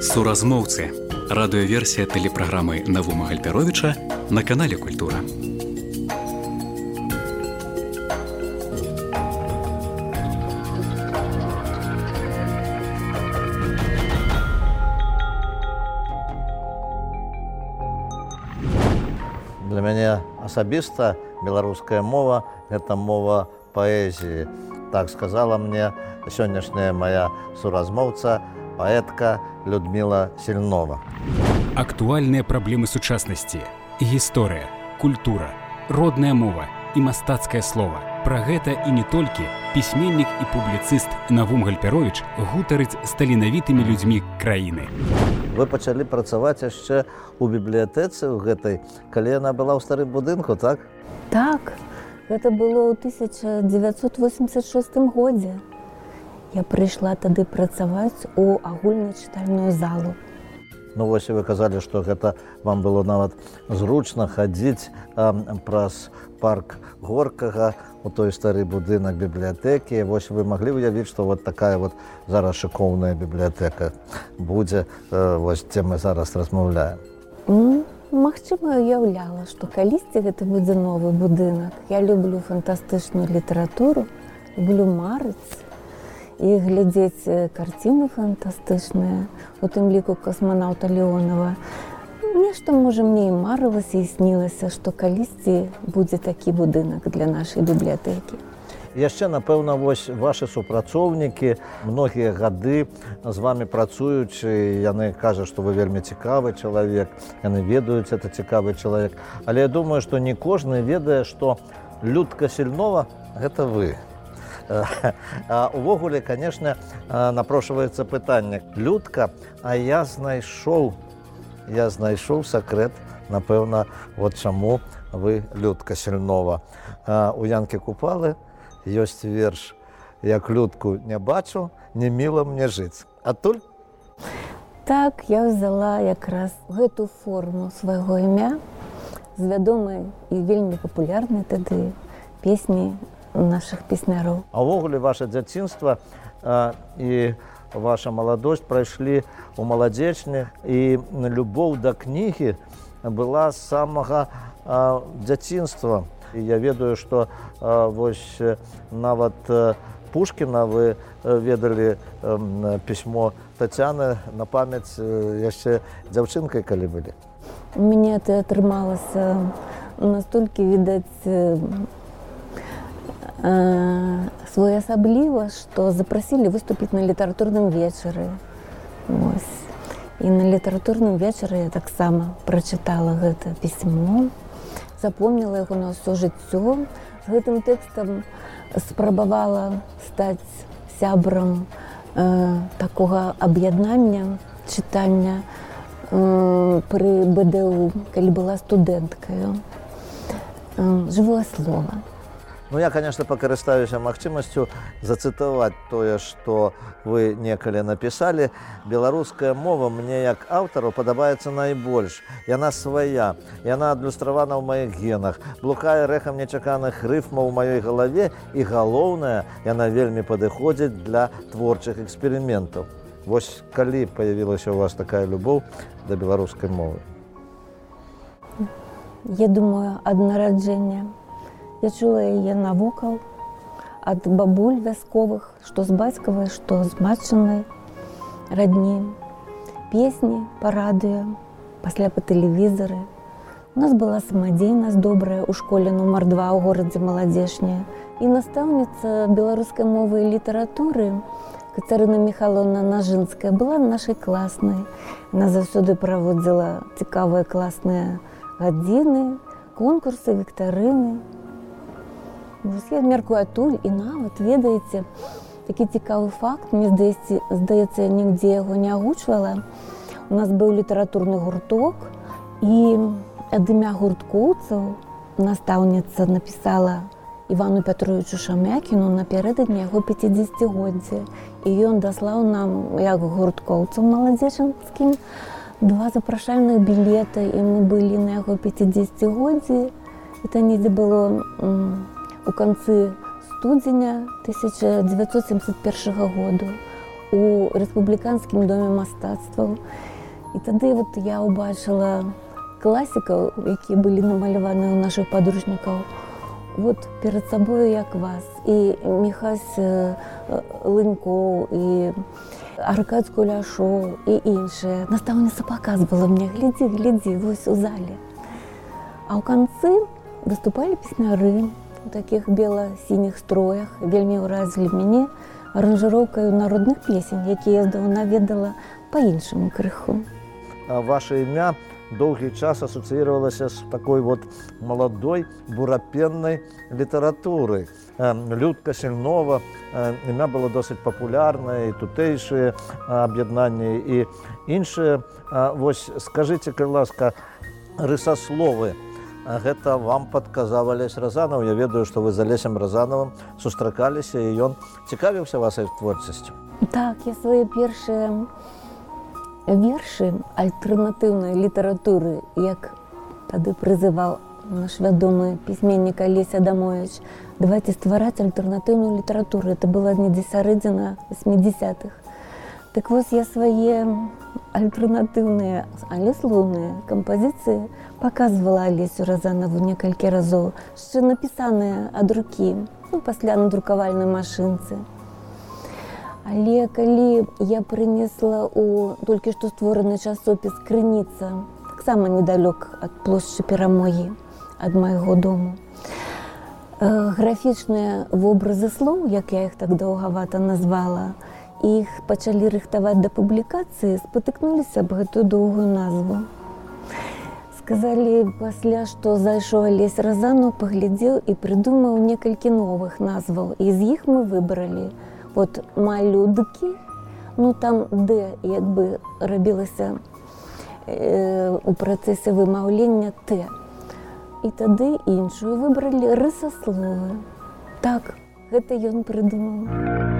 Суразмоўцы. Радыёверсія тэлепраграмы Навума Гальперовіча на канале Культура. Для мяне асабіста беларуская мова – гэта мова паэзіі. Так сказала мне сённяшняя моя суразмоўца, паэтка Людмила Сильнова. Актуальныя праблемы сучаснасці, гісторыя, культура, родная мова і мастацкае слова. Пра гэта і не толькі пісьменнік і публіцыст Навум Гальперовіч гутарыць з таленавітымі людзьмі краіны. Вы пачалі працаваць яшчэ ў бібліятэцы ў гэтай, калі яна была ў старым будынку, так? Так, гэта было ў 1986 годзе. Я прыйшла тады працаваць у агульную чытальную залу. Ну вось і вы казалі, што гэта вам было нават зручна хадзіць праз парк Горкага у той стары будынак бібліятэкі. Вось вы маглі уявіць, што вот такая вот зараз шыкоўная бібліятэка будзе, вось дзе мы зараз размаўляем? Магчыма, уяўляла, што калісьці гэта будзе новы будынак. Я люблю фантастычную літаратуру, люблю марыць і глядзець карціны фантастычныя, у тым ліку касманаўта Леонова. Нешта, можа, мне і марылася, і снілася, што калісьці будзе такі будынак для нашай бібліятэкі. Яшчэ, напэўна, вось вашы супрацоўнікі многія гады з вамі працуючы, яны кажуць, што вы вельмі цікавы чалавек, яны ведаюць, это цікавы чалавек. Але я думаю, што не кожны ведае, што Людка Сильнова – гэта вы. А увогуле, конечно, напрошваецца пытанне. Людка, а я знайшоў сакрэт, напэўна, вот чаму вы Людка Сильнова. У Янкі Купалы ёсць верш: «Як Людку не бачу, не міла мне жыць». Адтуль? Так, я взяла якраз гэту форму свайго імя з вядомай і вельмі папулярнай тады песні наших песняраў. А ўвогуле ваше дзяцінства і ваша маладосць прайшлі ў маладзечні, і любоў да кнігі была з самага дзяцінства. І я ведаю, што вось нават Пушкіна вы ведалі пісьмо Тацяны на памяць яшчэ дзяўчынкай, калі былі. У мяне это атрымалася настолькі, відаць, своеасабліва, што запрасілі выступіць на літаратурным вечары. Ось. І на літаратурным вечары я таксама прачытала гэта пісьмо, запомніла яго на ўсё жыццё. З гэтым тэкстам спрабавала стаць сябрам такога аб'яднання чытання пры БДУ, калі была студэнткаю. Жывое слова. Ну, я, конечно, пакарыстаюся магчымасцю зацытаваць тое, што вы некалі напісалі. Беларуская мова мне, як аўтару, падабаецца найбольш. Яна свая, яна адлюстравана ў маіх генах, блукае рэхам нечаканых рыфмаў у маёй галаве, і галоўнае, яна вельмі падыходзіць для творчых эксперыментаў. Вось калі паявілася ў вас такая любоў да беларускай мовы? Я думаю, ад нараджэння. Я чула яе навокал ад бабуль вясковых, што з бацькавай, што з матчынай радні. Песні па радыё, пасля па тэлевізары. У нас была самадзейнасць добрая ў школе нумар 2 ў горадзе Маладзешня. І настаўніца беларускай мовы і літаратуры Кацярына Міхайлаўна Нажынская была нашай класнай. Яна заўсёды праводзіла цікавыя класныя гадзіны, конкурсы, віктарыны. Я мяркую адтуль, і нават, ведаеце, такі цікавы факт, мне здаецца, я нігдзе яго не агучвала. У нас быў літаратурны гурток, і ад імя гурткоўцаў настаўніца напісала Івану Пятровичу Шамякіну напярэдадні яго 50-годдзя. І ён даслаў нам, як гурткоўцам маладзечанскім, 2 запрашальных білета, і мы былі на яго 50-годдзі. Это недзе было у канцы студзеня 1971 году. у рэспубліканскім доме мастацтваў. І тады вот я ўбачыла класікаў, якія былі намаляваны ў нашых падручнікаў, вот перад сабою як вас. І Міхась Лынькоў, і Аркадзь Куляшоў, і іншыя. Настаўніца паказвала мне: глядзі, глядзі, вось у зале. А ў канцы выступалі песняры у такіх бела-сініх строях. Вельмі ўразілі мяне аранжыроўкаю народных песень, якія я здаўна ведала па-іншаму крыху. Ваше імя доўгі час асацыіравалася з такой вот маладой бурапеннай літаратурай. Людка Сільнова, імя было досыць папулярнае, і тутэйшыя аб'яднанні, і іншыя. Вось скажыце, калі ласка, рысасловы, гэта вам падказаў Алесь Разанаў? Я ведаю, што вы з Алесем Разанавым сустракаліся, і ён цікавіўся вашай творчасцю. Так, я свае першыя вершы альтэрнатыўнай літаратуры, як тады прызываў наш вядомы пісьменнік Алесь Адамович, давайте ствараць альтэрнатыўную літаратуру. Это была недзе сярэдзіна 80-х. Так вось я свае альтэрнатыўныя, але слоўныя кампазіцыі паказвала Алесю Разанаву некалькі разоў, яшчэ напісаныя ад рукі, пасля на друкавальнай машынцы. Але калі я прынесла ў толькі што створаны часопіс «Крыніца», таксама недалёк ад плошчы Перамогі, ад майго дому, графічныя вобразы слоў, як я іх так даўгавата назвала, і іх пачалі рыхтаваць да публікацыі, спатыкнуліся аб гэтую доўгую назву. Сказалі пасля, што зайшоў Алесь Разанаў, паглядзеў і прыдумаў некалькі новых назваў, і з іх мы выбралі вот «Малюдкі», там «Д» як бы рабілася у працэсе вымаўлення «Т». І тады іншую выбралі «Рысасловы». Так, гэта ён прыдумаў.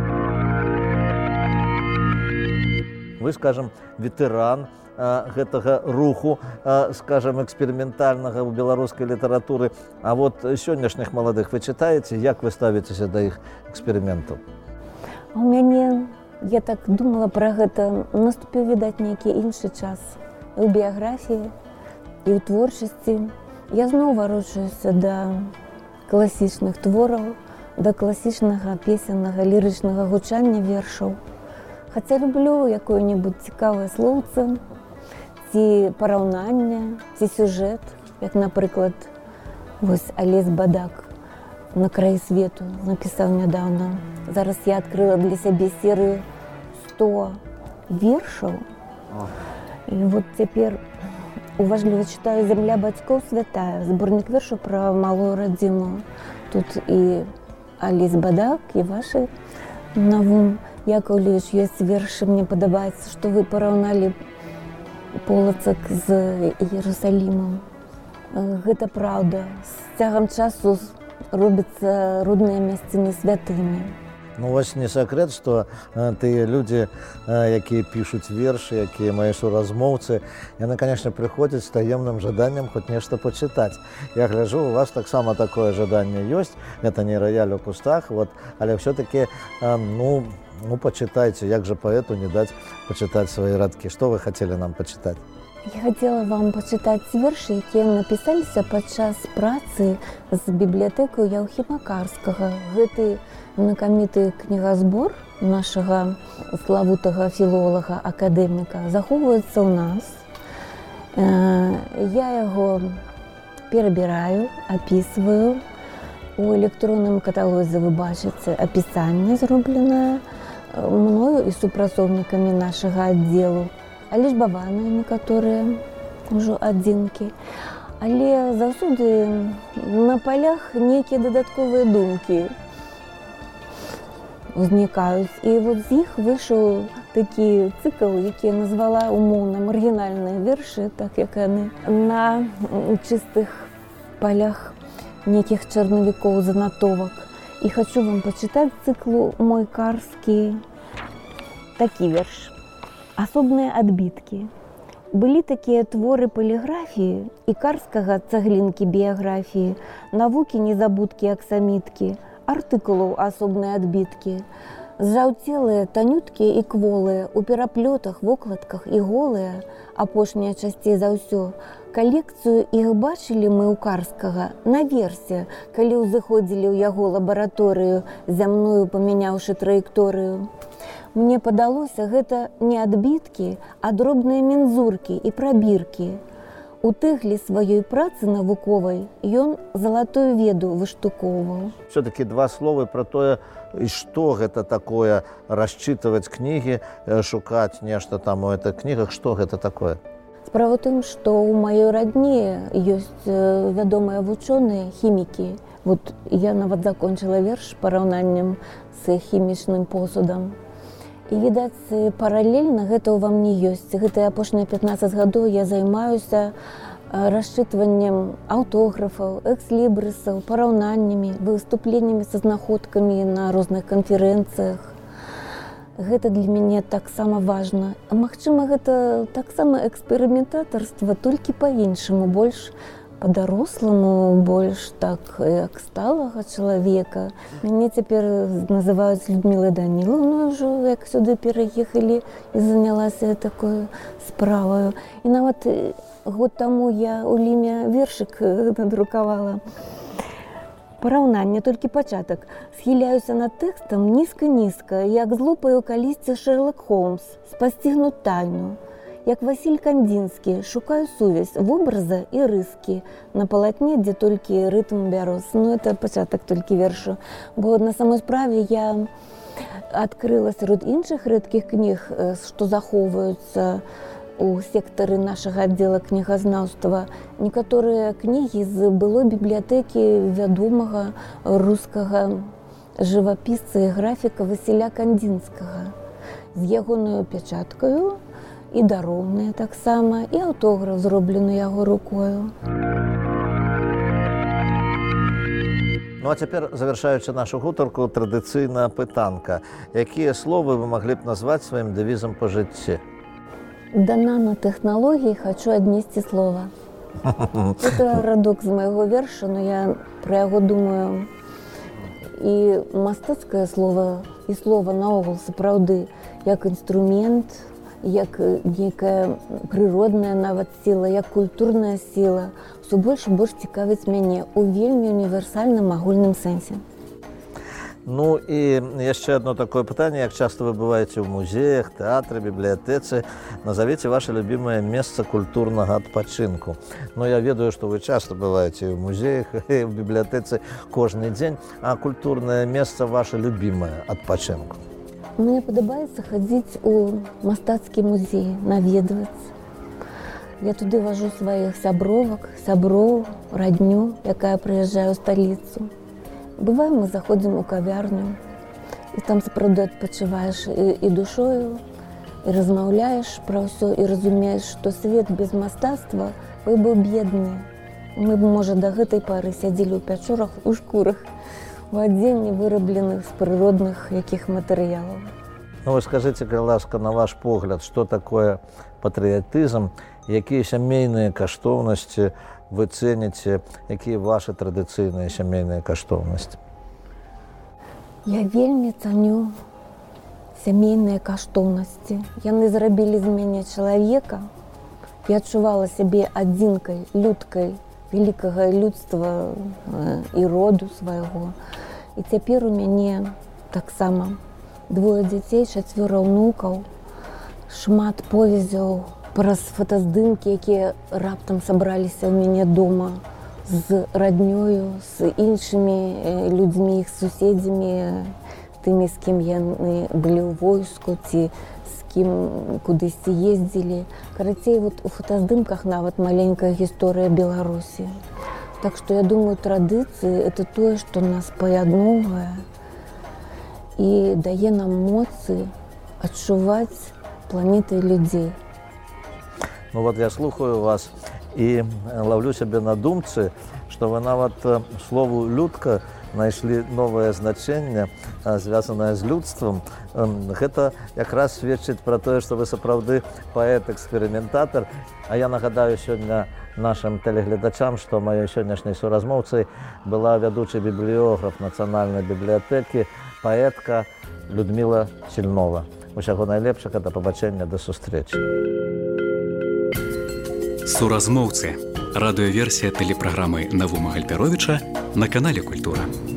Вы, скажем, ветэран гэтага руху, скажем, эксперыментальнага ў беларускай літаратуры. А вот сённяшніх маладых вы чытаеце, як вы ставіцеся да іх эксперыментаў? А ў мяне, я так думала пра гэта, наступіў, відаць, нейкі іншы час. І ў біяграфіі, і ў творчасці. Я зноў варочаюся да класічных твораў, да класічнага песеннага лірычнага гучання вершаў. Хаця люблю якое-небудзь цікавае слоўце, ці параўнанне, ці сюжэт, як, напрыклад, вось Алесь Бадак «На краі свету» напісаў нядаўна. Зараз я адкрыла для сябе серыю 100 вершаў. І вот цяпер уважліва чытаю «Зямля бацькоў святая», зборнік вершаў пра малую радзіму. Тут і Алесь Бадак, і вашы Навум Яковлевич ёсць вершы. Мне падабаецца, што вы параўналі Полацак з Іерусалімам. Гэта праўда. З цягам часу робяцца родныя мясціны святымі. Вось не сакрэт, што тыя людзі, якія пішуць вершы, якія мае суразмоўцы, яны, канешне, прыходзяць з таемным жаданнем хоць нешта пачытаць. Я гляджу, у вас таксама такое жаданне ёсць, гэта не раяль у кустах, але ўсё-такі, пачытайце, як жа паэту не даць пачытаць свае радкі. Што вы хацелі нам пачытаць? Я хацела вам пачытаць вершы, якія напісаліся падчас працы з бібліятэкаю Яўхіма Карскага. Гэты знакаміты кнігазбор нашага славутага філолага, акадэміка захоўваецца ў нас. Я яго перабіраю, апісваю. У электронным каталозе вы бачыце апісанне, зробленае мною і супрацоўнікамі нашага аддзелу. Алічбаваныя некаторыя ўжо адзінкі. Але заўсёды на палях нейкія дадатковыя думкі узнікаюць. І вот з іх выйшаў такі цыкл, які я назвала умоўна маргінальныя вершы, так як яны на чыстых палях нейкіх чарнавікоў занатовак. І хачу вам пачытаць цыклу «Мой карскі» такі верш. Асобныя адбіткі. Былі такія творы паліграфіі і карскага цаглінкі біяграфіі, навукі незабудкі аксаміткі, артыкулаў асобныя адбіткі. Зжаўцелыя, танюткія і кволыя, у пераплётах, вокладках і голыя, апошнія часцей за ўсё. Калекцыю іх бачылі мы ў Карскага наверсе, калі ўзыходзілі ў яго лабараторыю, зямную памяняўшы траекторыю. Мне падалося, гэта не адбіткі, а дробныя мензуркі і прабіркі. У тэгле сваёй працы навуковай ён залатую веду выштукоўваў. Все-таки два слова про тое, што гэта такое, расчытываць кнігі, шукаць нешта там у гэтых кнігах, што гэта такое? Справа ў тым, што ў маёй радні ёсць вядомыя вучоныя, хімікі. Вот я нават закончыла верш параўнаннем з хімічным посудам. І, відаць, паралельна гэта ўва мне ёсць. Гэтыя апошнія 15 гадоў я займаюся расчытваннем аўтографаў, экслібрысаў, параўнаннямі, выступленнямі са знаходкамі на розных канферэнцыях. Гэта для мяне таксама важна. А магчыма, гэта таксама эксперыментатарства, толькі па-іншаму, больш па-даросламу, больш так, як сталага чалавека. Мяне цяпер называюць Людмілай Данілаўнай ўжо, як сюды пераехалі і занялася такой справаю. І нават год таму я ў Ліме вершык надрукавала. Параўнанне, толькі пачатак. Схіляюся над тэкстам нізка-нізка, як злопаю калісьці Шерлок Холмс, спасцігнуць тайну. Як Васіль Кандзінскі, шукаю сувязь вобраза і рыскі на палатне, дзе толькі рытм бярос. Ну, это пачатак толькі вершу. Бо на самой справе я адкрыла сярод іншых рэдкіх кніг, што захоўваюцца у сектары нашага аддзела кнігазнаўства, некаторыя кнігі з былой бібліятэкі вядомага рускага жывапісца і графіка Васіля Кандзінскага з ягонаю пячаткаю, і дароўныя таксама, і аўтограф зроблены яго рукою. Ну а цяпер, завяршаючы нашу гутарку, традыцыйная пытанка. Якія словы вы маглі б назваць сваім дэвізам па жыцці? Да нанотэхналогій хочу аднесці слова. Это радок з майго верша, но я пра яго думаю. І мастацкае слова, і слова наогул сапраўды, як інструмент, як нейкая прыродная нават сіла, як культурная сіла, ўсё больш і больш цікавіць мяне ў вельмі універсальным агульным сэнсе. Ну і яшчэ одно такое пытанне, як часто вы бываеце ў музеях, тэатры, бібліятэцы, назовіце ваше любимае месца культурнага адпачынку. Ну я ведаю, што вы часто бываеце ў музеях і ў бібліятэцы кожны дзень, а культурнае месца ваше любимае адпачынку. Мне падабаецца хадзіць у мастацкі музей, наведваць. Я туды вожу сваіх сяброў, радню, якая прыязджае ў сталіцу. Бывае, мы заходзім у кавярню, і там сапраўды адпачываеш і душою, і размаўляеш пра ўсё, і разумееш, што свет без мастацтва вы быў бедны. Мы б, можа, да гэтай пары сядзелі ў пячорах, у шкурах, у адзенні, вырабленых з прыродных якіх матэрыялаў. Ну вы скажыце, калі ласка, на ваш погляд, што такое патрыятызм, якія сямейныя каштоўнасці вы цэніце, якія вашы традыцыйныя сямейныя каштоўнасці? Я вельмі цаню сямейныя каштоўнасці. Яны зрабілі з мяне чалавека. Я адчувала сябе адзінкай, людкай вялікага людства і роду свайго. І цяпер у мяне таксама 2 дзяцей, 4 ўнукаў, шмат повязяў праз фотаздымкі, якія раптам сабраліся ў мяне дома з раднёю, з іншымі людзьмі, іх суседзямі, тымі, з кім яны былі ў войску, ці з кім кудысьці ездзілі. Карацей, вот у фотаздымках нават маленькая гісторыя Беларусі. Так што я думаю, традыцыі – это тое, што нас паядноўвае і дае нам моцы адчуваць планеты людзей. Ну вот я слухаю вас і ловлю сябе на думцы, што вы нават слову «людка» знайшлі новае значэнне, звязанае з людствам. Гэта якраз сведчыць пра тое, што вы сапраўды паэт-эксперыментатар. А я нагадаю сёння нашим телеглядачам, што маёй сённяшняй суразмоўцай была вядучы бібліёграф Нацыянальнай бібліятэкі паэтка Людмила Сільнова. Усяго найлепшага, да пабачэння, да сустрэчы. Суразмоўцы. Радыёверсія тэлепраграмы Навума Гальперовіча на канале Культура.